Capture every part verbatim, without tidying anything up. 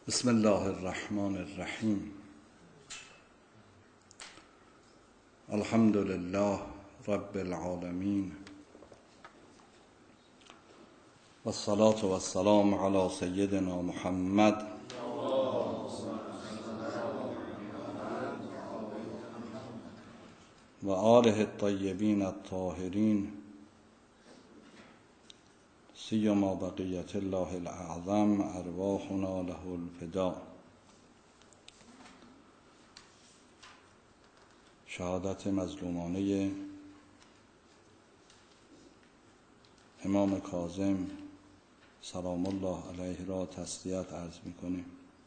بسم الله الرحمن الرحیم. الحمد لله رب العالمین و الصلاة و السلام علی سیدنا محمد و آله الطیبین الطاهرین سیما بقیت الله الاعظم ارواحنا له الفداء. شهادت مظلومانه امام کاظم سلام الله علیه را تسلیت عرض می‌کنیم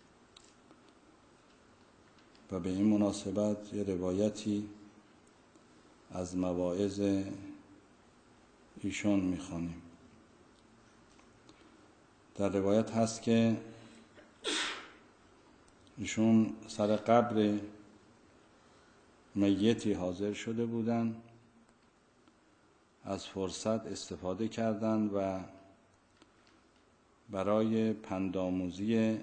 و به این مناسبت یه روایتی از مواعظ ایشون می‌خوانیم. در روایت هست که ایشون سر قبر میتی حاضر شده بودند، از فرصت استفاده کردند و برای پندآموزی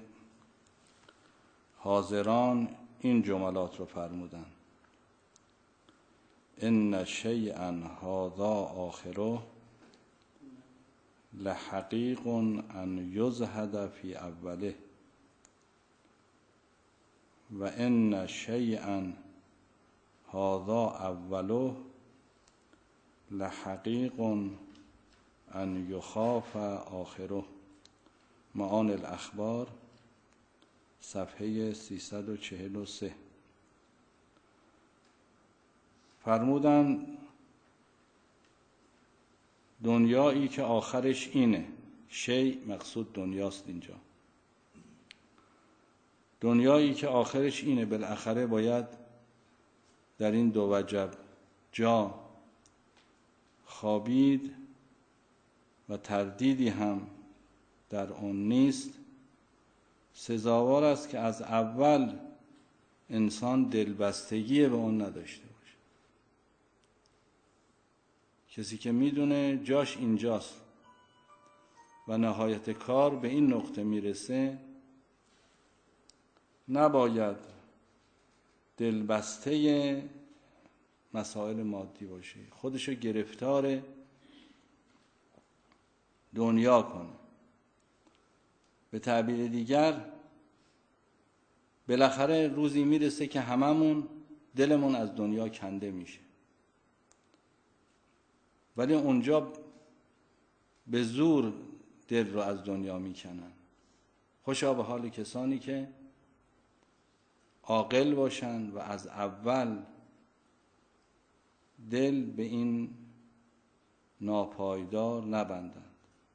حاضران این جملات رو فرمودند: ان شیئا هذا آخره لحقیق ان یزهد فی اوله و ان شیئا هذا اوله لحقیق ان یخاف آخره. معانی الاخبار صفحه سیصد و چهل و سه. فرمودن دنیایی که آخرش اینه، شیء مقصود دنیاست اینجا، دنیایی که آخرش اینه، بالاخره باید در این دو وجب جا خوابید و تردیدی هم در اون نیست. سزاوار است که از اول انسان دلبستگی به اون نداشته باشه. کسی که میدونه جاش اینجاست و نهایت کار به این نقطه میرسه، نباید دلبسته مسائل مادی باشه، خودشو گرفتار دنیا کنه. به تعبیر دیگر بالاخره روزی میرسه که هممون دلمون از دنیا کنده میشه، ولی اونجا به زور دل رو از دنیا میکنن. خوشا به حال کسانی که عاقل باشن و از اول دل به این ناپایدار نبندند.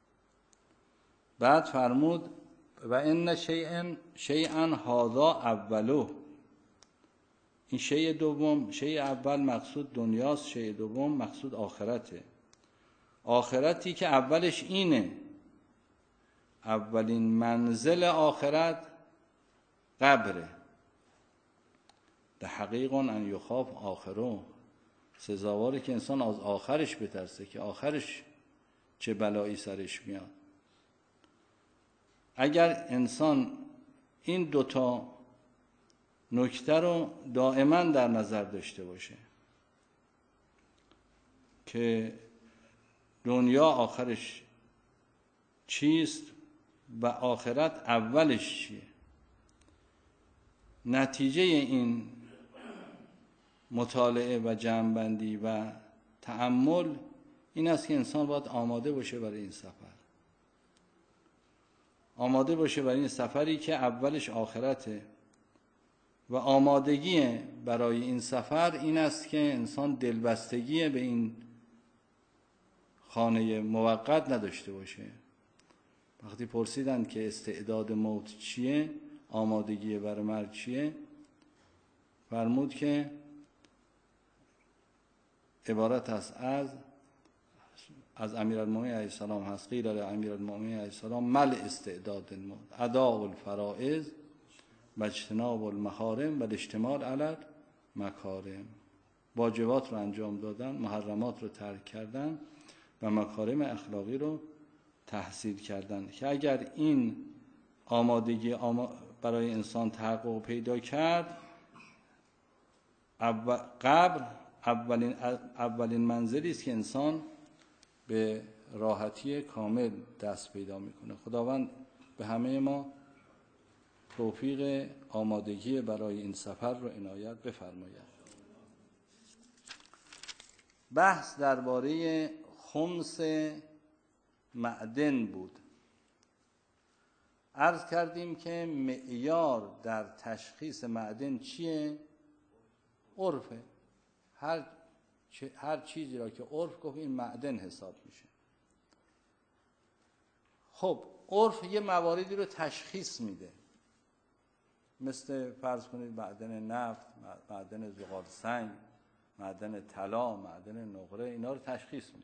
بعد فرمود و ان شیئا شیئا هذا اوله. این شیء دوم، شیء اول مقصود دنیاست، شیء دوم مقصود آخرته. آخرتی که اولش اینه، اولین منزل آخرت قبره. لحقیق ان یخاف آخره. سزاواره که انسان از آخرش بترسه که آخرش چه بلایی سرش میاد. اگر انسان این دوتا نکته رو دائما در نظر داشته باشه که دنیا آخرش چیست و آخرت اولش چیه، نتیجه این مطالعه و جمع‌بندی و تأمل این است که انسان باید آماده باشه برای این سفر، آماده باشه برای این سفری که اولش آخرته. و آمادگی برای این سفر این است که انسان دلبستگی به این خانه موقت نداشته باشه. وقتی پرسیدن که استعداد موت چیه، آمادگی برای مرگ چیه، فرمود که عبارت است از از امیرالمومنین علیه السلام هست: قیل امیرالمومنین علیه السلام مل استعداد الموت اداء الفرائض و اجتناب المحارم و الاشتمال علی المکارم. واجبات رو انجام دادن، محرمات رو ترک کردن و مکارم اخلاقی رو تحصیل کردن. که اگر این آمادگی آما برای انسان تحقق پیدا کرد، اول قبر اولین اولین منزلی است که انسان به راحتی کامل دست پیدا میکنه. خداوند به همه ما توفیق آمادگی برای این سفر رو عنایت بفرماید. بحث درباره خمس معدن بود. عرض کردیم که معیار در تشخیص معدن چیه؟ عرفه. هر هر چیزی را که عرف گفت این معدن حساب میشه. خب عرف یه مواردی رو تشخیص میده، مثل فرض کنید معدن نفت، معدن زغال سنگ، معدن طلا، معدن نقره، اینا رو تشخیص میده.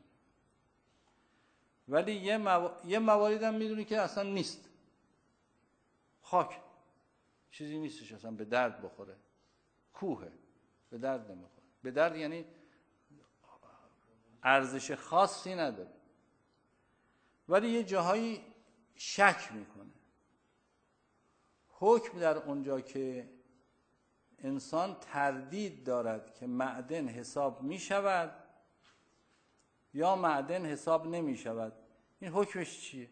ولی یه, مو... یه مواردی هم میدونی که اصلا نیست. خاک چیزی نیستش اصلا به درد بخوره. کوه به درد نمیخوره. به درد یعنی ارزش خاصی نداره، ولی یه جاهایی شک میکنه. حکم در اونجا که انسان تردید دارد که معدن حساب میشود یا معدن حساب نمیشود، این حکمش چیه؟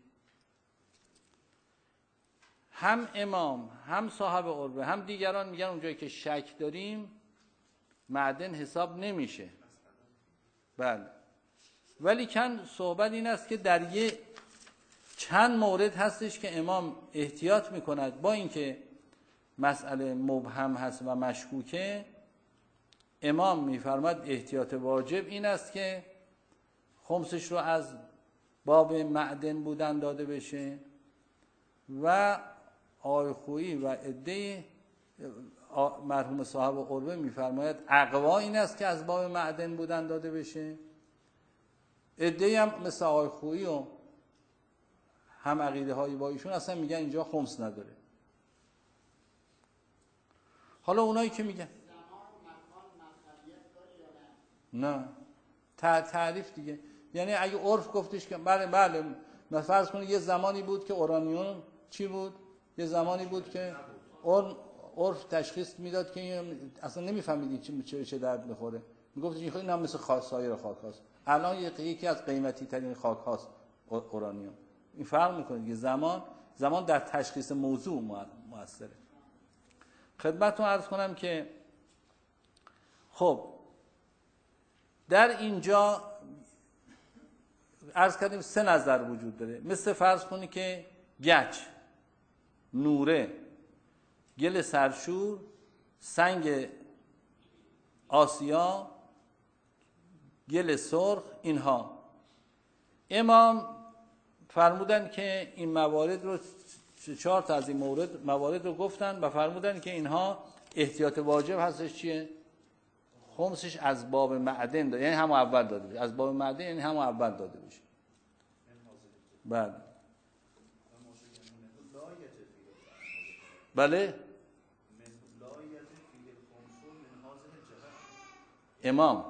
هم امام هم صاحب عربه هم دیگران میگن اونجایی که شک داریم معدن حساب نمیشه. بله، ولی کن صحبت این است که در یه چند مورد هستش که امام احتیاط میکند، با اینکه مسئله مبهم هست و مشکوکه، امام میفرماد احتیاط واجب این است که خمسش رو از باب معدن بودن داده بشه و آقای خویی و عده مرحوم صاحب قربه میفرماید اقوا این است که از باب معدن بودن داده بشه. عده هم مثل آقای خویی و هم عقیده هایی با ایشون اصلا میگن اینجا خمس نداره. حالا اونایی که میگن نه تعریف دیگه، یعنی اگه عرف گفتش که بله بله مثلا فرض کنید یه زمانی بود که اورانیوم چی بود، یه زمانی بود که عرف تشخیص میداد که اصلا نمیفهمیدین چه چه درد میخوره، میگفت این خیلی هم مثل خاص سایر خاک هاست. الان یکی از قیمتی ترین خاک هاست اورانیوم. این فرق میکنه که زمان زمان در تشخیص موضوع موثره. خدمتتون عرض کنم که خب در اینجا عرض کردیم سه نظر وجود داره. مثل فرض کنی که گچ، نوره، گل سرشور، سنگ آسیا، گل سرخ، اینها امام فرمودن که این موارد رو چهار تا از این مورد موارد رو گفتن و فرمودن که اینها احتیاط واجب هستش. چیه؟ خمسش از باب معدن داده، یعنی همون اول داده بشه. از باب معدن یعنی همون اول داده بشه. بله بله امام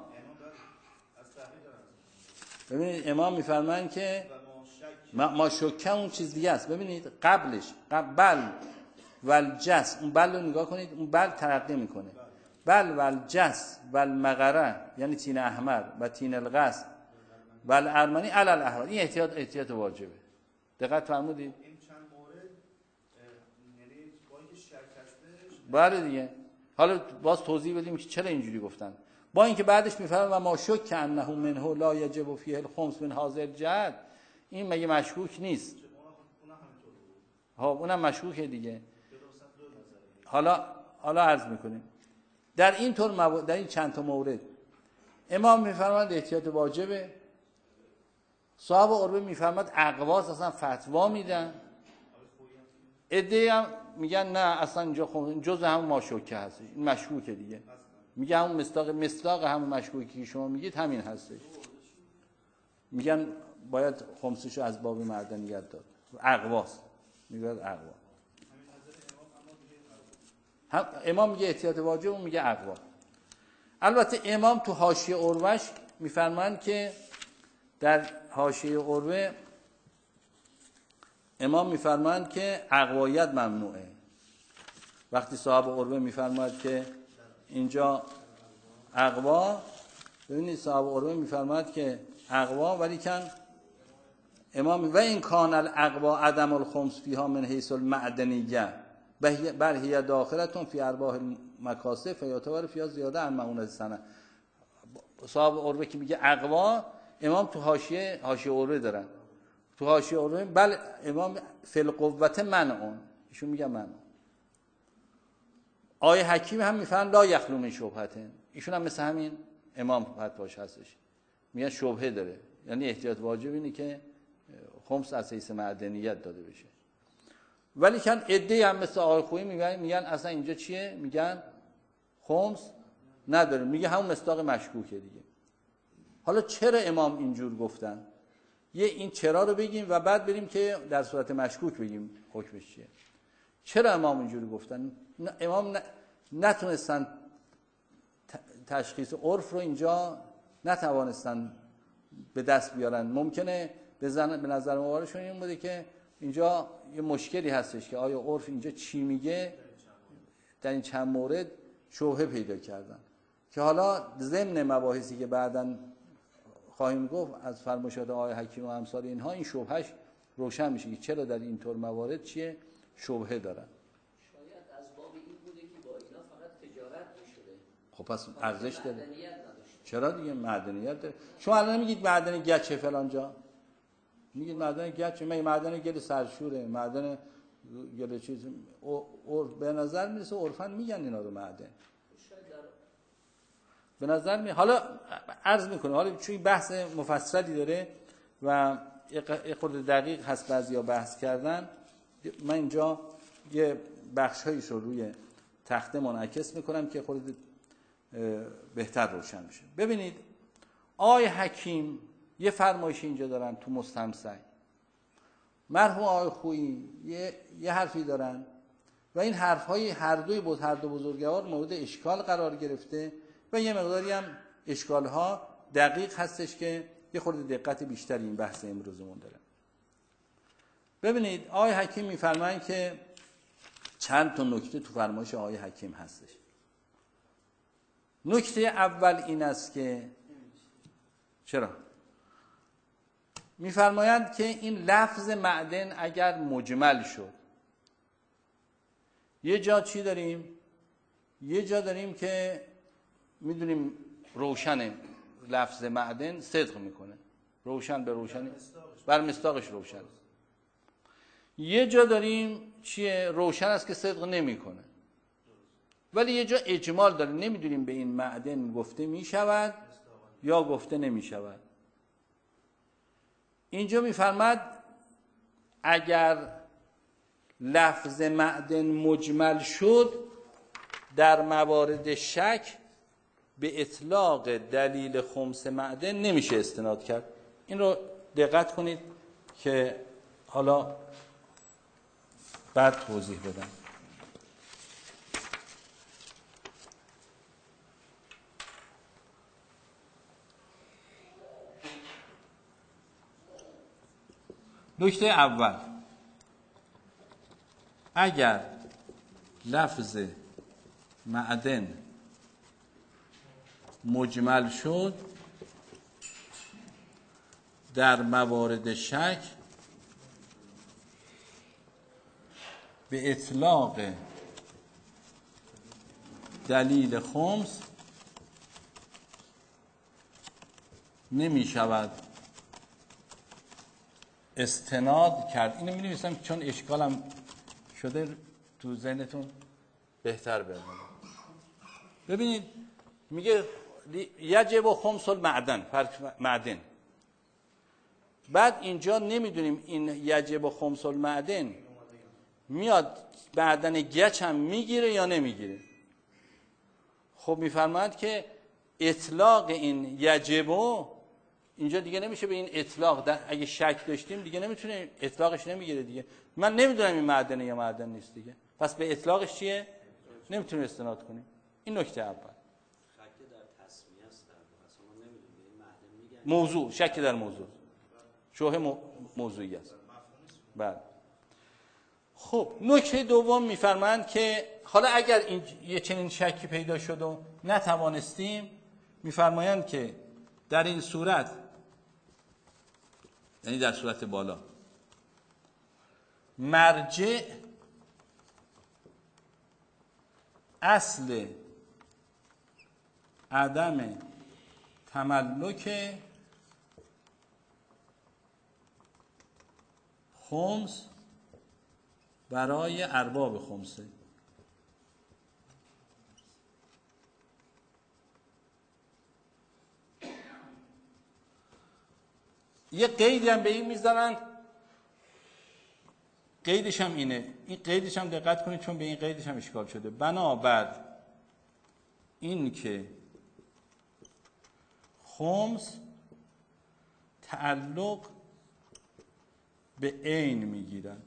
ببینید امام میفرمایند که ما, ما شکه اون چیز دیگه است. ببینید قبلش قبل والجس، اون بل رو نگاه کنید، اون بل ترقی میکنه. بل والجس والمغره یعنی تین احمر و تین القص والارمنی علی الاحوال، این احتیاط احتیاط واجبه. دقت فرمودید؟ این چند مورد یعنی با اینکه شک هستش. بله دیگه. حالا باز توضیح بدیم که چرا اینجوری گفتن. با اینکه بعدش میفرمایند و ما شک انه منه لا یجب فیه الخمس من هذا الجهت، این مگه مشکوک نیست؟ ها اونم مشکوکه دیگه. حالا حالا عرض میکنیم در این طور مو... در این چند تا مورد امام میفرماند احتیاط واجبه، صاحب عربه میفرماد اقواس اصلا فتوا میدن، عده هم میگن نه اصلا اینجا خب جزء همون ماشوکه هست، این مشکوکه دیگه. میگه همون مصداق مصداق همون مشکوکی که شما میگید همین هستش. میگن باید خمسشو از باب معدنیت داد. اقواس میگه اقوا. هم امام میگه احتیاط واجب، اون میگه اقوا. البته امام تو حاشیه عروش میفرمایند که در حاشیه عروه امام میفرمایند که اقوایت ممنوعه. وقتی صاحب عروه میفرماید که اینجا اقوا، ببینید صاحب عروه میفرماید که اقوا ولی کن امام و این کان الاقوا عدم الخمس فیها من حیث المعدنیه بل هی داخلتون فی ارباح المکاسب فیعتبر فیها زیاده عن مؤونة سنه. صاحب عروه که میگه اقوا، امام تو حاشیه حاشیه عروه دارن، تو حاشیه عروه بل امام فی القوة منعون، ایشون میگه منعون. آیه حکیم هم میفهمن لا یخلو من شبهته، ایشون هم مثل همین امام فتواش هستش، میگن شبهه داره، یعنی احتیاط واجب اینه که خمس از حیث معدنیت داده بشه. ولی کن عده‌ای هم مثل آقای خویی میگن میگن اصلا اینجا چیه، میگن خمس نداره، میگه همون مصداق مشکوکه دیگه. حالا چرا امام اینجور گفتن؟ یه این چرا رو بگیم و بعد بریم که در صورت مشکوک بگیم حکمش چیه. چرا امام اینجوری گفتن؟ امام نتونستن تشخیص عرف رو اینجا نتوانستن به دست بیارن. ممکنه به نظر مبارشون این بوده که اینجا یه مشکلی هستش که آیا عرف اینجا چی میگه، در این چند مورد شبهه پیدا کردن که حالا ضمن مباحثی که بعداً خواهیم گفت از فرمایشات آقای حکیم و امثال اینها این شبهش روشن میشه که چرا در این طور موارد چیه شبهه دارن. شاید از باب این بوده که با اینا فقط تجارت میشده. خب پس ارزش داره. چرا دیگه معدنیت داره. شما الان میگید معدن گچه فلان جا، میگید معدن گچه، مگه معدن گل سرشوره، معدن گل چیز اور به نظر میرسه عرفاً میگن اینا رو معدن. به نظر می حالا عرض میکنه، حالا چون بحث مفصلی داره و یه خورده دقیق هست بعضیا بحث کردن، من اینجا یه بخشایش رو روی تخته منعکس میکنم که خورده بهتر روشن میشه. ببینید آقای حکیم یه فرمایشی اینجا دارن تو مستمسک، مرحوم آقای خویی یه, یه حرفی دارن و این حرفهای هر دوی بود هر دو بزرگوار مورد اشکال قرار گرفته و یه مقداری هم اشکال‌ها دقیق هستش که یه خورده دقت بیشتری این بحث امروزمون داره. ببینید آقای حکیم میفرمایند که چند تا نکته تو فرمایش آقای حکیم هستش. نکته اول این است که چرا میفرمایند که این لفظ معدن اگر مجمل شد، یه جا چی داریم؟ یه جا داریم که میدونیم روشن لفظ معدن صدق میکنه، روشن به روشنی بر مصداقش روشن. یه جا داریم چیه؟ روشن است که صدق نمیکنه. ولی یه جا اجمال داره، نمیدونیم به این معدن گفته میشود یا گفته نمیشود. اینجا میفرماد اگر لفظ معدن مجمل شد در موارد شک به اطلاق دلیل خمس معدن نمیشه استناد کرد. این رو دقت کنید که حالا بعد توضیح بدم. نکته اول، اگر لفظ معدن مجمل شد در موارد شک به اطلاق دلیل خمس نمی شود استناد کرد. اینو می نویسم چون اشکالم شده تو ذهنتون بهتر بمونه. ببینید میگه یجب خمس المعدن، فرق معدن. بعد اینجا نمیدونیم این یجب خمس المعدن میاد معدن گچ هم میگیره یا نمیگیره. خب میفرماید که اطلاق این یجب اینجا دیگه نمیشه به این اطلاق، اگه شک داشتیم دیگه نمیتونه اطلاقش نمیگیره دیگه. من نمیدونم این معدنه یا معدن نیست دیگه، پس به اطلاقش چیه؟ نمیتونیم استناد کنیم. این نکته اول. موضوع شک در موضوع شبهه موضوعی است. بله. خب نکته دوم میفرمایند که حالا اگر این یه چنین شکی پیدا شد و نتوانستیم، میفرمایند که در این صورت، یعنی در صورت بالا، مرجع اصل عدم تملک خمس برای ارباب خمسه. یه قیدی هم به این میذارن، قیدش هم اینه، این قیدش هم دقت کنید چون به این قیدش هم اشکال شده. بنابر این که خمس تعلق به عین میگیرن.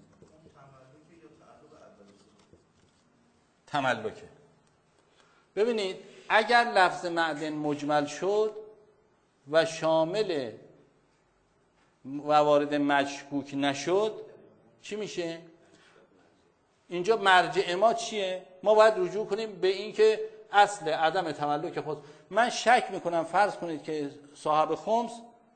تملکه. ببینید اگر لفظ معدن مجمل شد و شامل موارد مشکوک نشد چی میشه؟ اینجا مرجع ما چیه؟ ما باید رجوع کنیم به این که اصل عدم تملک خود. من شک میکنم فرض کنید که صاحب خمس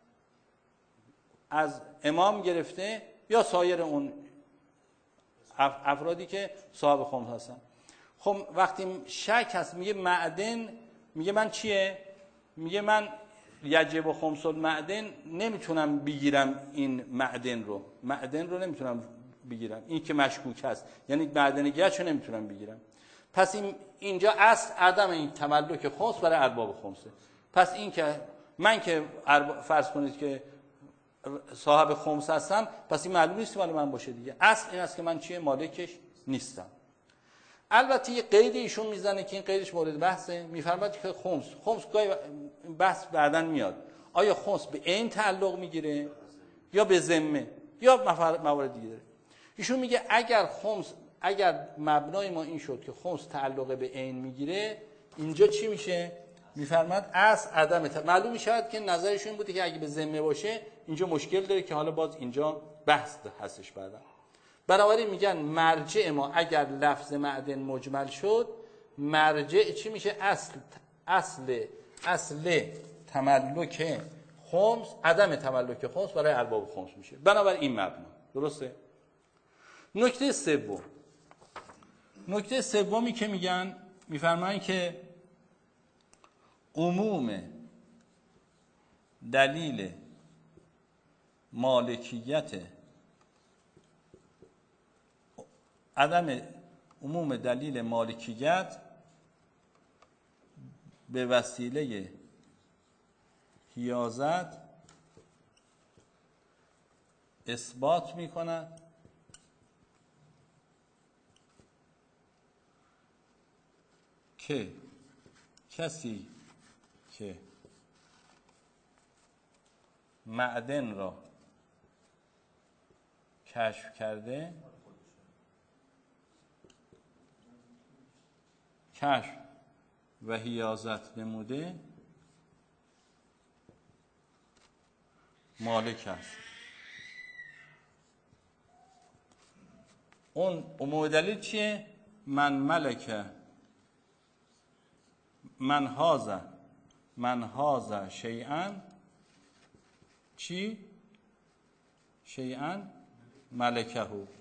از امام گرفته یا سایر اون افرادی که صاحب خمس هستن. خب وقتی شک هست میگه معدن، میگه من چیه؟ میگه من یجب و خمس المعدن نمیتونم بگیرم این معدن رو، معدن رو نمیتونم بگیرم، این که مشکوک هست، یعنی معدن گچ رو نمیتونم بگیرم. پس این اینجا اصل عدم این تملک خمس برای ارباب خمسه. پس این که من که فرض کنید که صاحب خمس هستم، پس این معلوم نیست مال من باشه دیگه. اصل این است که من چیه؟ مالکش نیستم. البته یه قید ایشون میزنه که این قیدش مورد بحثه، میفرماید که خمس خمس گاهی بحث بعدن میاد، آیا خمس به عین تعلق میگیره یا به ذمه یا موارد دیگه داره. ایشون میگه اگر خمس، اگر مبنای ما این شد که خمس تعلق به عین میگیره، اینجا چی میشه؟ میفرماید اصل عدم ت... معلوم میشه که نظرشون این بوده که اگه به ذمه باشه اینجا مشکل داره که حالا باز اینجا بحث هستش بعدا. بنابراین میگن مرجع ما اگر لفظ معدن مجمل شد، مرجع چی میشه؟ اصل اصل اصل تملک خمس، عدم تملک خمس برای ارباب خمس میشه. بنابراین این مبنا درسته. نکته سوم، نکته سومی که میگن، میفرمایند که عموم دلیل مالکیت، عدم عموم دلیل مالکیت به وسیله حیازت اثبات می کند که کسی که معدن را کشف کرده، کشف و حیازت نموده، مالک است. اون عموم دلیل چیه؟ من ملکه من هازه من هازه شیئا چی؟ شیئا ملکه. موارد اولی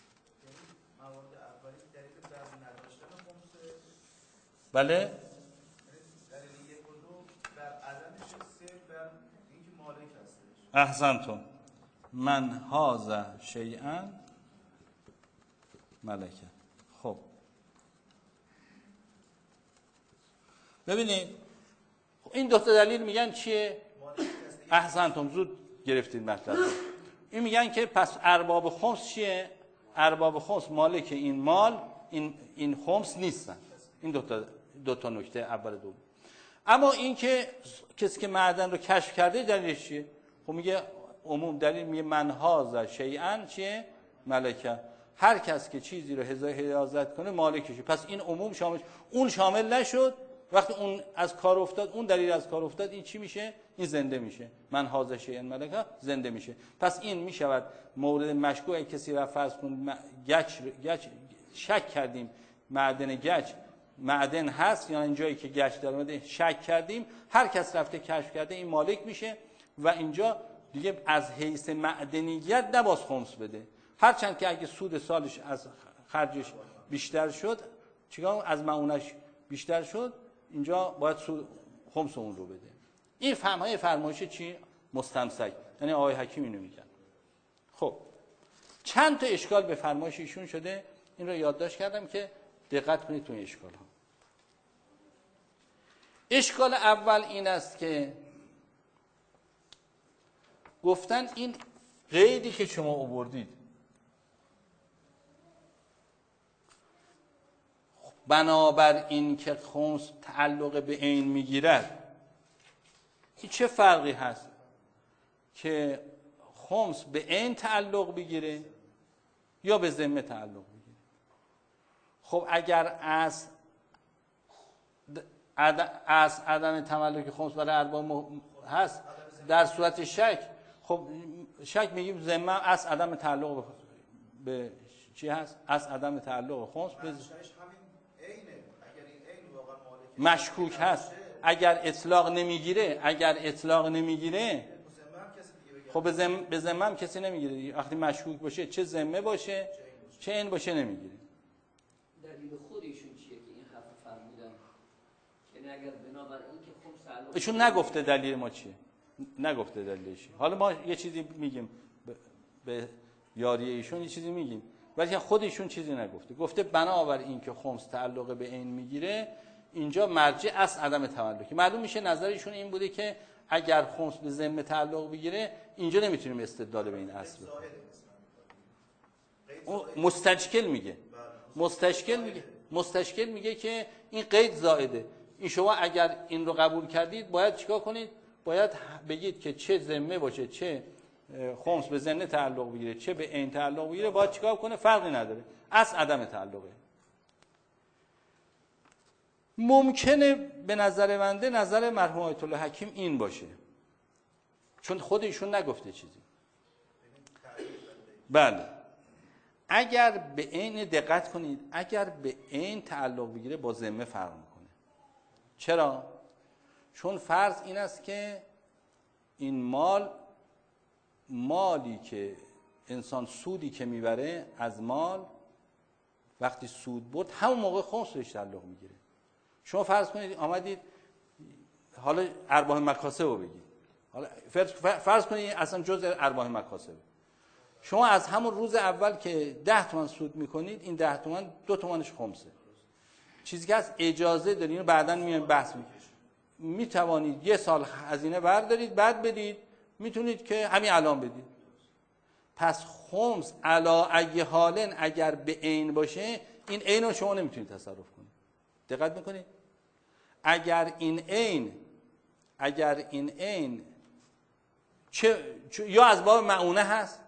دلیل بر نداشتن خمسه، بله، دلیل یک و دو بر عدمش، سه بر اینکه مالک هستش. احسنتم. من هازه شیئا ملکه. خب ببینید این دو تا دلیل میگن چیه؟ احسنتم، زود گرفتید مطلب. این میگن که پس ارباب خمس چیه؟ ارباب خمس مالک این مال، این این خمس نیستن. این دو تا دو تا نکته اول دوم. اما این که کسی که معدن رو کشف کرده دلیلش چیه؟ خب میگه عموم دلیل میگه من هازه شیئا چیه؟ ملکه. هر کس که چیزی رو حیازت کنه مالکشه. پس این عموم شامل، اون شامل نشد، وقتی اون از کار افتاد، اون دلیل از کار افتاد، این چی میشه؟ این زنده میشه. من هاذا شیء ملکا زنده میشه. پس این میشود مورد مشکوک. کسی را فرض کن گچ گچ شک کردیم معدن گچ معدن هست یا اینجایی که گچ در اومده شک کردیم، هر کس رفته کشف کرده این مالک میشه و اینجا دیگه از حیث معدنیت نباز خمس بده. هرچند که اگه سود سالش از خرجش بیشتر شد، چیکار از معونش بیشتر شد، اینجا باید سود خمس اون رو بده. این فهمهای فرمایش چی؟ مستمسک. یعنی آقای حکیم اینو میگن. خب چند تا اشکال به فرمایش ایشون شده، این رو یادداشت کردم که دقت کنید تو این اشکال ها. اشکال اول این است که گفتن این قیدی که شما آوردید بنابر این که خمس تعلق به عین میگیرد، این چه فرقی هست که خمس به عین تعلق بگیره یا به ذمه تعلق بگیره؟ خب اگر از از عدم تملک خمس برای ارباب هست در صورت شک، خب شک میگیم ذمه از عدم تعلق به چی هست؟ از عدم تعلق خمس به مشکوک هست. اگر اطلاق نمیگیره اگر اطلاق نمیگیره خب به ذمه به ذمه هم کسی نمیگیره. وقتی مشکوک باشه چه ذمه باشه چه این باشه نمیگیره. دلیل خودشون چیه که این حرف فرمودن؟ یعنی اگر بنابراین که خمس تعلق ایشون نگفته دلیل ما چیه، نگفته دلیلش. حالا ما یه چیزی میگیم به یاری ایشون، یه چیزی میگیم، ولی خودشون چیزی نگفته. گفته بنابر این که خمس تعلق به عین میگیره، اینجا مرجع اصل عدم تملکی. معلوم میشه نظرشون این بوده که اگر خمس به ذمه تعلق بگیره، اینجا نمیتونیم استدلال به این اصل بکنیم. مستشکل میگه مستشکل میگه مستشکل میگه که این قید زائده. این شما اگر این رو قبول کردید باید چیکار کنید؟ باید بگید که چه ذمه باشه، چه خمس به ذمه تعلق بگیره، چه به عین تعلق بگیره، باید چیکار کنه؟ فرقی نداره، اصل عدم تعلقه. ممکنه به نظر بنده نظر مرحوم آیت الله حکیم این باشه، چون خود ایشون نگفته چیزی. بله، اگر به عین دقت کنید، اگر به عین تعلق بگیره با ذمه فرق میکنه. چرا؟ چون فرض این است که این مال مالی که انسان سودی که میبره از مال، وقتی سود برد همون موقع خمس بهش تعلق میگیره. شما فرض کنید آمدید، حالا ارباح مکاسب رو بگید، حالا فرض کنید اصلا جزء ارباح مکاسب، شما از همون روز اول که ده تومن سود میکنید، این ده تومن دو تومنش خمسه. چیزی که از اجازه دارید، اینو بعداً میایم بحث میکنیم، میتوانید یه سال هزینه بردارید بعد بدید، میتونید که همین الان بدید. پس خمس علی ای حالن اگر به عین باشه، این عین رو شما نمیتونید تصرف کنید. دقت میکنید؟ اگر این عین اگر این عین چه, چه یا از باب معونه هست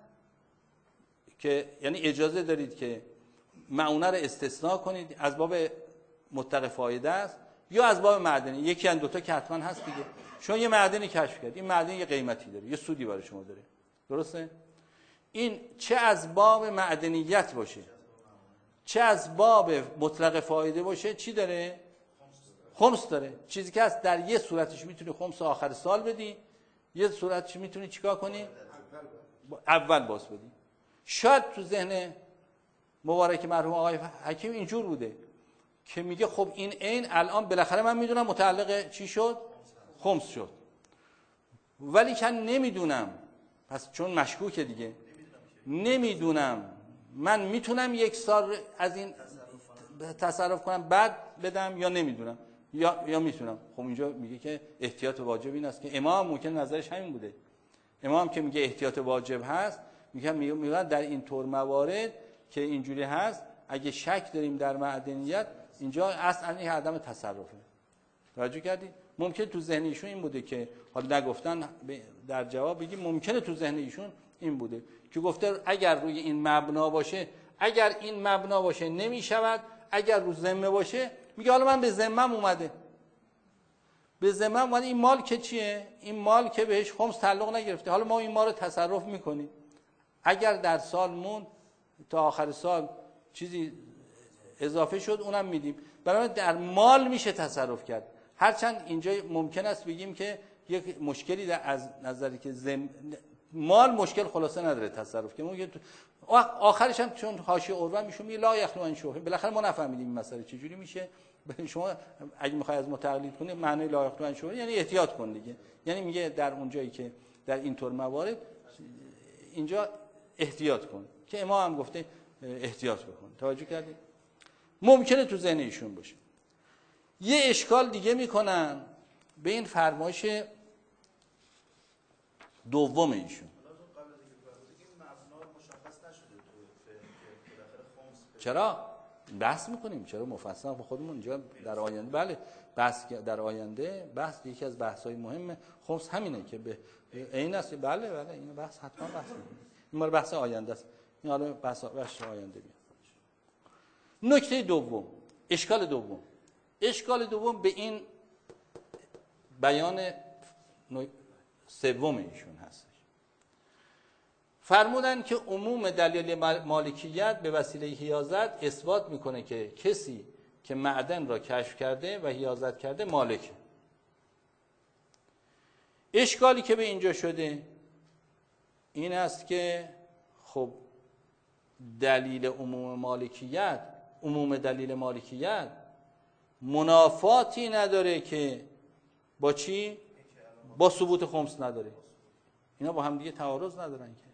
که یعنی اجازه دارید که معونه رو استثناء کنید، از باب متقی فایده است، یا از باب معدنی. یکی از دو تا که حتما هست دیگه. شما یه معدنی کشف کرد، این معدن یه قیمتی داره، یه سودی برای شما داره، درسته؟ این چه از باب معدنیت باشه چه از باب مطلق فایده باشه، چی داره؟ خمس داره. چیزی که هست در یه صورتش میتونی خمس آخر سال بدی، یه صورتش میتونی چیکار کنی؟ اول باز بدی. شاید تو ذهن مبارک مرحوم آقای حکیم اینجور بوده که میگه خب این عین الان بالاخره من میدونم متعلق چی شد؟ خمس شد، ولی که نمیدونم، پس چون مشکوکه دیگه، نمیدونم من میتونم یک سال از این تصرف کنم بعد بدم یا نمیدونم یا یا میتونم. خب اینجا میگه که احتیاط واجب این است که امام ممکن نظرش همین بوده. امام که میگه احتیاط واجب هست، میگه میگه در این طور موارد که اینجوری هست، اگه شک داریم در معدنیت، اینجا اصلا این عدم تصرفه. توجه کردید؟ ممکن تو ذهن ایشون این بوده که حالا نگفتن، در جواب بگیم ممکنه تو ذهن ایشون این بوده که گفته اگر روی این مبنا باشه، اگر این مبنا باشه نمیشود، اگر رو ذمه باشه، میگه حالا من به ذمم اومده، به ذمه اومد این مال که چیه؟ این مال که بهش خمس تعلق نگرفته، حالا ما این مال رو تصرف میکنیم. اگر در سال موند تا آخر سال چیزی اضافه شد اونم میدیم. بنابراین در مال میشه تصرف کرد. هرچند اینجا ممکن است بگیم که یک مشکلی در از نظری که زم... مال مشکل خلاصه نداره تصرف که ممکن آخرش هم چون حاشیه عربا میشون میگه لا یخلو عن شبهه. بالاخره ما نفهمیدیم این مسئله چجوری میشه. شما اگه میخوای از ما تقلید کنی معنی لا یخلو عن شبهه یعنی احتیاط کن دیگه. یعنی میگه در اونجایی که در اینطور موارد اینجا احتیاط کن که امام هم گفته احتیاط بکن. توجه کردید؟ ممکنه تو ذهن ایشون باشه. یه اشکال دیگه میکنن به این فرمایش دوم ایشون. چرا؟ بحث میکنیم چرا مفصل خودمون اینجا در آینده. بله بحث در آینده بحث یکی از بحث‌های مهم خمس همینه که به این است. بله بله این بحث حتما بحث میکنیم. این مال بحث آینده است. این حالا بحث بحث آینده میاد. نکته دوم، اشکال دوم. اشکال دوم به این بیان سوم ایشون هست. فرمودن که عموم دلیل مالکیت به وسیله حیازت اثبات میکنه که کسی که معدن را کشف کرده و حیازت کرده مالکه. اشکالی که به اینجا شده این است که خب دلیل عموم مالکیت عموم دلیل مالکیت منافاتی نداره که با چی؟ با ثبوت خمس نداره. اینا با هم دیگه تعارض ندارن که.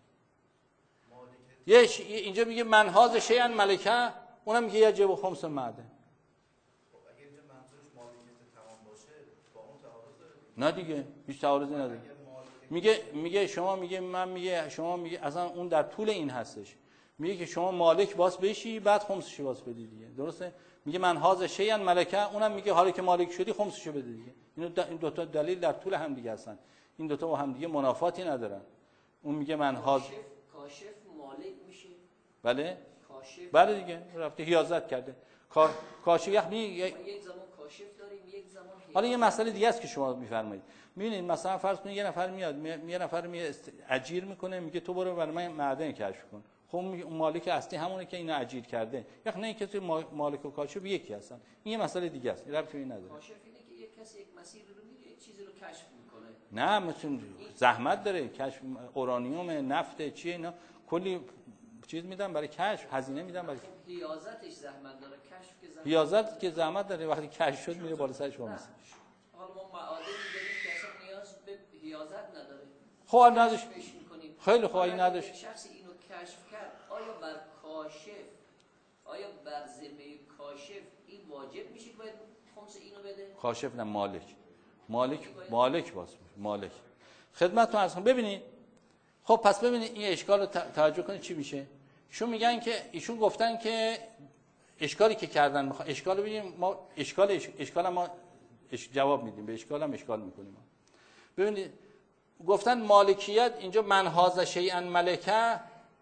یه اینجا میگه منهاز شیئا ملکه، اونم میگه یجب خمس معدن. خب اگه اینجا منظورش مالکیت تمام باشه با اون تعارض داره؟ نه دیگه هیچ تعارضی نداره. میگه میگه شما میگه من میگه شما میگه اصلا اون در طول این هستش. میگه که شما مالک باز بشی بعد خمسش باز بدی دیگه. درسته؟ میگه منهاز شیئا ملکه، اونم میگه حالا که مالک شدی خمسش بده دیگه. این دو تا دلیل در طول هم دیگه هستن. این دو تا با هم دیگه منافاتی ندارن. اون میگه منهاز کاشف مالک میشه. بله؟ کاشف بله دیگه رفته حیازت کرده. کا... کاشف یعنی یک زمان کاشف داریم یک زمان حیازت. حالا یه مسئله دیگه است که شما میفرمایید. میبینید مثلا فرض کنید یه نفر میاد می... یه نفر می است... اجیر میکنه میگه تو برو برای من معدن کشف کن. خب اون مالک اصلی همونه که اینو اجیر کرده. یا نه کسی مالک و کاشف یکی هستن. این یه مسئله دیگه است. ربطی نداره. کاشف اینه که یک کسی یک مسیر رو میره چیزی رو کشف میکنه. نه مثلا زحمت داره کشف اورانیوم نفت چیه اینا کلی چیز میدن برای کشف هزینه میدن برای حیازتش زحمت داره کشف که زحمت حیازت که زحمت داره وقتی کشف شد میره بالا سرش وامسه. حالا ما معادن می‌داریم که اصلا نیاز به حیازت نداره. خب نداشت. خیلی خوب این نداشت. شخصی اینو کشف کرد آیا بر کاشف آیا بر ذمه کاشف این واجب میشه که باید خمس اینو بده؟ کاشف نه مالک. مالک مالک باز مالک. خدمتتون عرض کنم ببینید. خب پس ببینید این اشکال رو توجه کنید چی میشه. ایشون میگن که ایشون گفتن که اشکالی که کردن میخوان اشکال ببینیم ما اشکال اشکال ما اش... جواب میدیم به اشکال هم اشکال میکنیم. ببینید گفتن مالکیت اینجا منهاز شیئا ملکه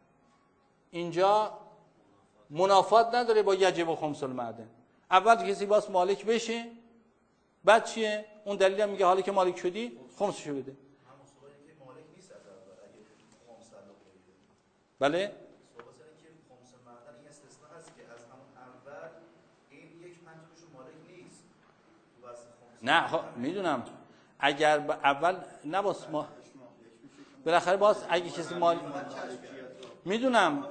اینجا منافات نداره با یجب خمس المعدن. اول کسی باز مالک بشه بعد چیه اون دلیل هم میگه حالا که مالک شدی خمسشو بده. بله نه خب میدونم اگر با اول نباس ما بالاخره باز اگه کسی مال میدونم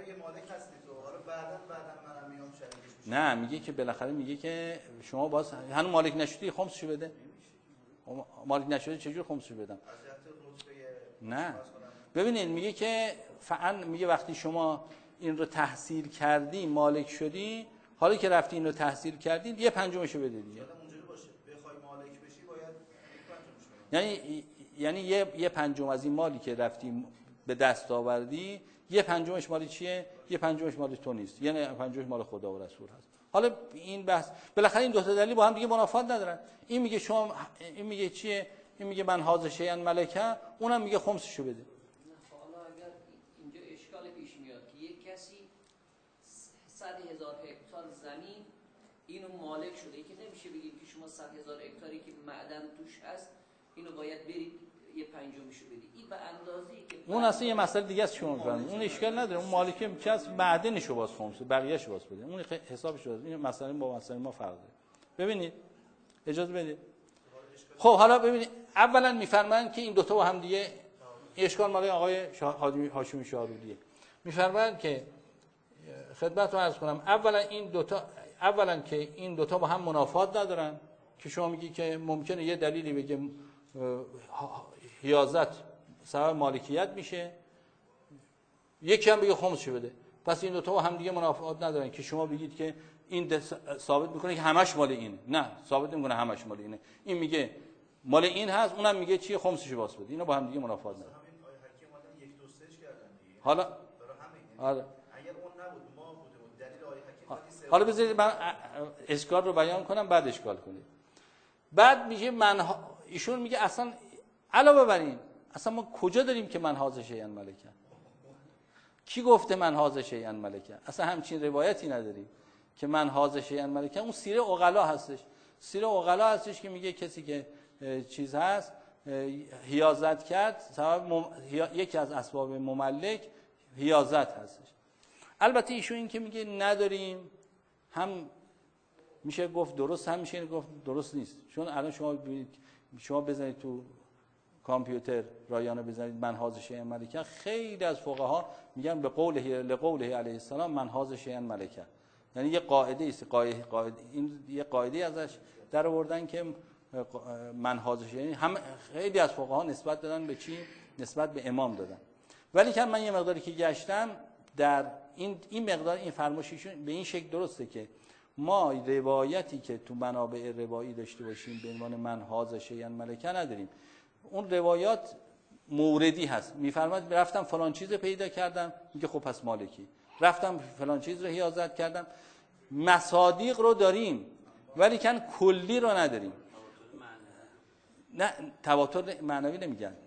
نه میگه که بالاخره میگه که شما باز هنوز مالک نشدی خمسشو بده. مالک نشده چجور خمسشو بدم؟ نه ببینید میگه که فعلا میگه وقتی شما این رو تحصیل کردی مالک شدی حالا که رفتی این رو تحصیل کردی یه پنجمشو بده دیگه. یعنی یعنی یه یه پنجم از این مالی که رفتی به دست آوردی یه پنجمش مال چیه؟ یه پنجمش مال تو نیست. یعنی پنجمش مال خدا و رسول هست. حالا این بحث بالاخره این دو تا دلیل با هم دیگه منافات ندارن. این میگه شما این میگه چیه؟ این میگه من حاضر شیئا ملکه اونم میگه خمسشو بده. حالا اگر اینجا اشکال پیش میاد که یک کسی صد هزار هکتار زمین اینو مالک شده، که نمیشه بگید که شما صد هزار هکتاری که معدن توش هست اینو باید برید یه پنجمیشو بدید. این به اندازه‌ای که اون اصلا یه مسئله دیگه است شما می‌فرمایید، اون اشکال نداره، اون مالک چه از معدنشو باز خمس بقیه‌شو باز بده، اون حسابش باز. این مسئله با مسئله ما فرق داره. ببینید اجازه بدید. خب حالا ببینید، اولا میفرمایند که این دوتا با هم دیگه، اشکال مال آقای هاشمی شارولیه، میفرمایند که خدمتتون عرض کنم اولا این دوتا اولا که این دوتا با هم منافات ندارن، که شما میگی که ممکنه یه دلیلی بگه حیازت سبب مالکیت میشه، یکی هم بگه خمسش بده، پس این دوتا با هم دیگه منافات ندارن که شما بگید که این ثابت میکنه که همش مال اینه. نه، ثابت نمیکنه همش مال اینه. این میگه مال این هست، اونم میگه چیه خمسش باز بده. اینا با هم دیگه منافات ندارن. حالا حالا حالا بذارید من اشکال رو بیان کنم بعد اشکال کنید. بعد میگه من ایشون میگه اصلا علاوه بر این اصلا ما کجا داریم که من حاضر شیئا ملکن؟ کی گفته من حاضر شیئا ملکن؟ اصلا همچین روایتی نداریم که من حاضر شیئا ملکن. اون سیره عقلا هستش، سیره عقلا هستش که میگه کسی که چیز هست حیازت کرد، سبب مم... یکی از اسباب مملک حیازت هستش. البته ایشون این که میگه نداریم هم میشه گفت درست، هم میشه گفت درست نیست. چون الان شما شما بزنید تو کامپیوتر رایانه بزنید من حاضر شیئا ملکن، خیلی از فقها میگن به قوله لقوله علیه السلام من حاضر شیئا ملکن، یعنی یه قاعده است، قاعده قاعده این یه قاعده ازش در آوردن که من حاضر شیئا، هم خیلی از فقها نسبت دادن به چی؟ نسبت به امام دادن. ولی که من یه مقداری که گشتم در این این مقدار این فرمایششون به این شکل درسته که ما روایتی که تو منابع روایی داشته باشیم به عنوان من حاضر شیئا ملکن نداریم. اون روایات موردی هست، میفرماد رفتم فلان چیز پیدا کردم، میگه خب پس مالکی، رفتم فلان چیز رو حیازت کردم. مصادیق رو داریم ولی کن کلی رو نداریم. نه تواتر معنوی نمیگن،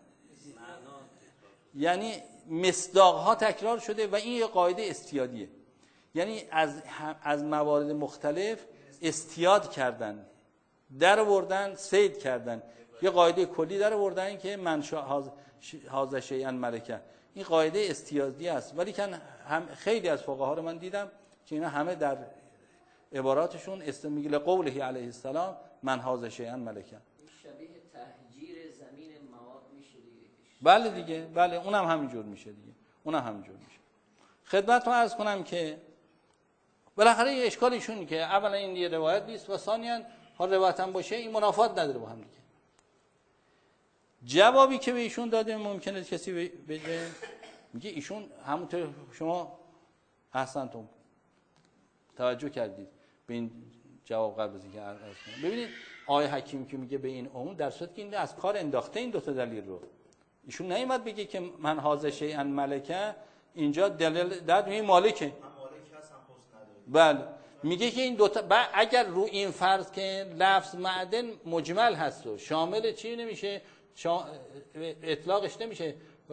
یعنی مصداق ها تکرار شده و این یه قاعده استیادیه، یعنی از از موارد مختلف استیاد کردن، در آوردن، صید کردن، یه قاعده کلی در آوردن که من حاضر شیئا ملکن. این قاعده استیادی است، ولی کن هم خیلی از فقها رو من دیدم که اینا همه در عباراتشون استمیل قوله علیه السلام من حاضر شیئا ملکن. شبیه تهجیر زمین مواد میشه دیگه. بله دیگه، بله اونم همینجور میشه دیگه، اونم همینجور میشه. خدمتتون عرض کنم که بالاخره یه اشکالیشون که اولا این یه روایت نیست و ثانیاً حال روایت هم باشه این منافات نداره با هم دیگه. جوابی که به ایشون داده ممکنه کسی بگه میگه ایشون همونطور شما احسنتون توجه کردید به این جواب قبل از اینکه عرض کنم. ببینید آیه حکیم که میگه به این عموم در صورتی که این از کار انداخته این دو تا دلیل رو، ایشون نیومد بگه که من حاضر شیئا ملکه، اینجا دلیل داد این مالکه، بله میگه که این دو تا اگر رو این فرض که لفظ معدن مجمل هست و شامل چی نمیشه، شا... اطلاقش نمیشه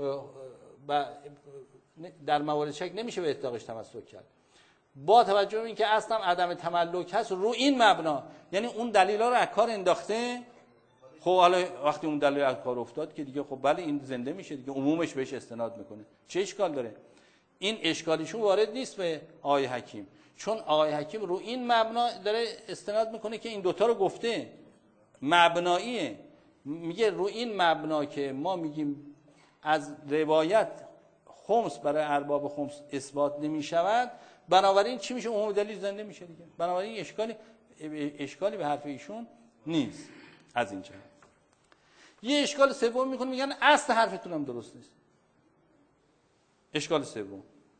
در موارد شک نمیشه به اطلاقش تمسک کرد، با توجه به اینکه اصلا عدم تملک هست رو این مبنا، یعنی اون دلیلا رو از کار انداخته. خب حالا وقتی اون دلیل از کار افتاد که دیگه خب بله این زنده میشه دیگه، عمومش بهش استناد میکنه، چه اشکال داره؟ این اشکالیشون وارد نیست به آیه حکیم، چون آیه حکیم رو این مبنا داره استناد میکنه که این دوتا رو گفته مبناییه. میگه رو این مبنا که ما میگیم از روایت خمس برای ارباب خمس اثبات نمیشود، بنابراین چی میشه؟ عموم دلیل زنده میشه دیگه، بنابراین اشکالی اشکالی به حرف ایشون نیست. از اینجا یه اشکال سوم میکنه، میگن اصل حرفتون هم درست نیست. اشکال سوم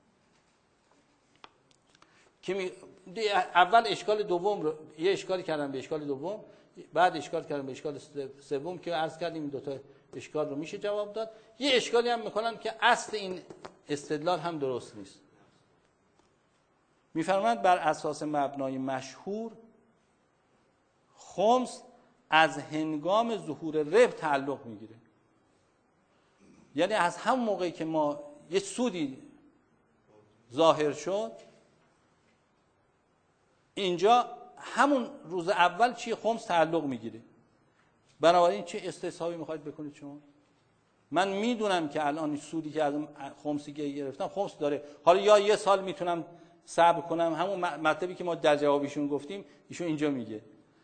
که می... اول اشکال دوم رو یه اشکالی کردم به اشکال دوم، بعد اشکال کردم به اشکال سوم که عرض کردیم این دو تا اشکال رو میشه جواب داد. یه اشکالی هم میکنن که اصل این استدلال هم درست نیست. میفرماند بر اساس مبنای مشهور خمس از هنگام ظهور رب تعلق میگیره، یعنی از هم موقعی که ما یه سودی ظاهر شد اینجا همون روز اول چی خمس تعلق میگیره. بنابراین چه استصحابی میخواید بکنید شما؟ من میدونم که الان سودی که از خمسی که گرفتم خمس داره، حالا یا یه سال میتونم صبر کنم، همون مطلبی که ما در جوابشون گفتیم ایشون اینجا میگه.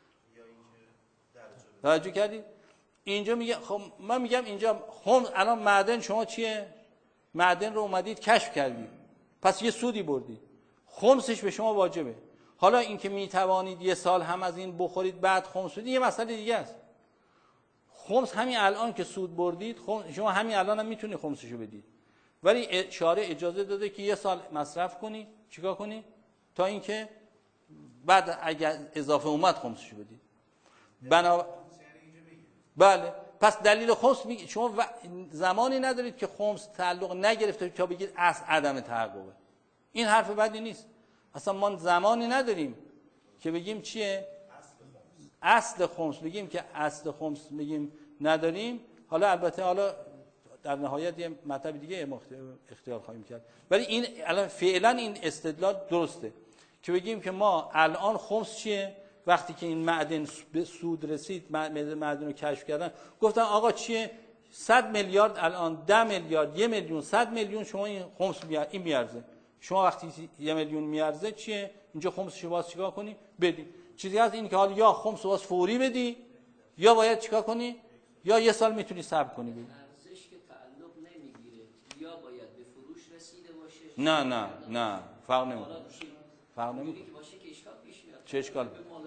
توجه کردید؟ اینجا میگه خب من میگم اینجا خمس الان معدن شما چیه؟ معدن رو اومدید کشف کردید، پس یه سودی بردید، خمسش به شما واجبه. حالا اینکه میتوانید یه سال هم از این بخورید بعد خمس بدید یه مسئله دیگه است. خمس همین الان که سود بردید، شما همین الان هم میتونید خمسشو بدید، ولی شارع اجازه داده که یه سال مصرف کنی، چیکار کنی تا اینکه بعد اگر اضافه اومد خمسشو بدید. بنا بله، پس دلیل خمس می... شما و... زمانی ندارید که خمس تعلق نگرفته تا بگید اصل عدم تحققه. این حرف بدی نیست. اصلا ما زمانی نداریم که بگیم چیه اصل خمس، بگیم که اصل خمس بگیم نداریم. حالا البته حالا در نهایت یه مطلب دیگه اختیار خواهیم کرد، ولی این الان فعلا این استدلال درسته که بگیم که ما الان خمس چیه وقتی که این معدن به سود رسید، معدن رو کشف کردن، گفتن آقا چیه صد میلیارد الان ده میلیارد یه میلیون صد میلیون شما این خمس میار این میارزه. شما وقتی یه میلیون میارزه چیه اینجا خمسش باز چیکار کنی بدی. چیزی هست این که حالا یا خمس باز فوری بدی یا باید چیکار کنی یا یه سال میتونی صبر کنی بدی. ارزش که تعلق نمیگیره، یا باید به فروش رسیده باشه. نه نه نه فرق نمیکنه. فرق نمیکنه. چه اشکال؟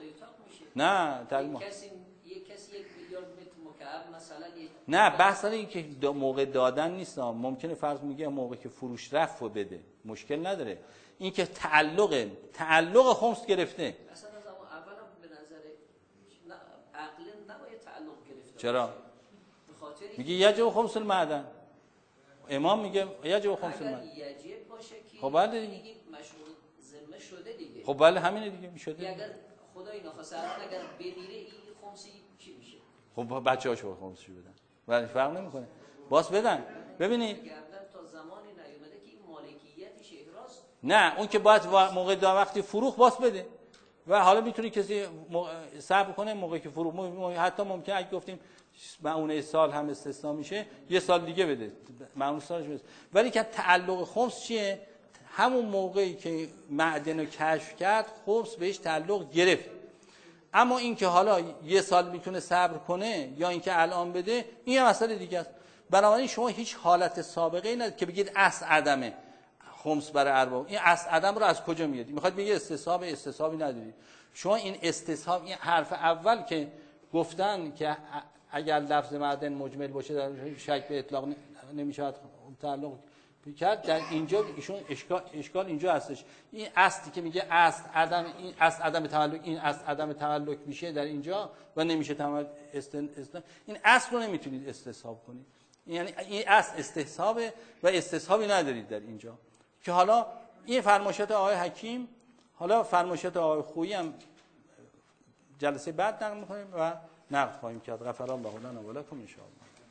نه تقریبا کسی یک کسی یک میلیارد متر مکعب مثلا یک نه بحث این که موقع دادن نیست. ممکنه فرض میگه موقع که فروش رفت و بده مشکل نداره. این که تعلق تعلق خمس گرفته مثلا از اون اول به نظر نه عقلا نباید تعلق گرفته. چرا؟ به خاطر میگه یجب خمس المعدن. امام میگه یجب خمس المعدن. اگر یجب باشه که خب بله دیگه مشمول ذمه شده دیگه. خب بله همینه دیگه میشده. اگر خدای نخواسته اگر بمیره این خمسی چی میشه؟ خب بچه‌هاشو خمسشو بدن. ولی فرق نمیکنه. باز بدن. ببینید تا زمانی نیومده که این مالکیتش احراز نه اون که باید موقع دا وقتی فروخ باز بده و حالا میتونی کسی صبر کنه موقعی که فروخ، حتی ممکنه اگه گفتیم معونه سال هم استثنا میشه یه سال دیگه بده معونه سالش بده. ولی که تعلق خمس چیه؟ همون موقعی که معدن رو کشف کرد خمس بهش تعلق گرفت. اما این که حالا یه سال میتونه صبر کنه یا اینکه الان بده این یه مسئله دیگه است. بنابراین شما هیچ حالت سابقه ای ندارید که بگید اصل عدمه خمس برای ارباب. این اصل عدم رو از کجا میاد؟ میخواد بگه استصحاب استصحابی ندارید. شما این استصحاب این حرف اول که گفتن که اگر لفظ معدن مجمل باشه در شک به اطلاق نمیشه تعلق کرد، در اینجا ایشون اشکال اشکال اینجا هستش. این اصلی که میگه اصل عدم این اصل عدم تعلق این اصل عدم تعلق میشه در اینجا و نمیشه تعلق استن استن این اصل رو نمیتونید استصحاب کنید. یعنی این اصل استصحابه و استصحابی ندارید در اینجا که حالا این فرمایشات آقای حکیم، حالا فرمایشات آقای خویی هم جلسه بعد نقل می‌کنیم و نقد خواهیم کرد. غفر الله لنا و لکم ان شاء الله.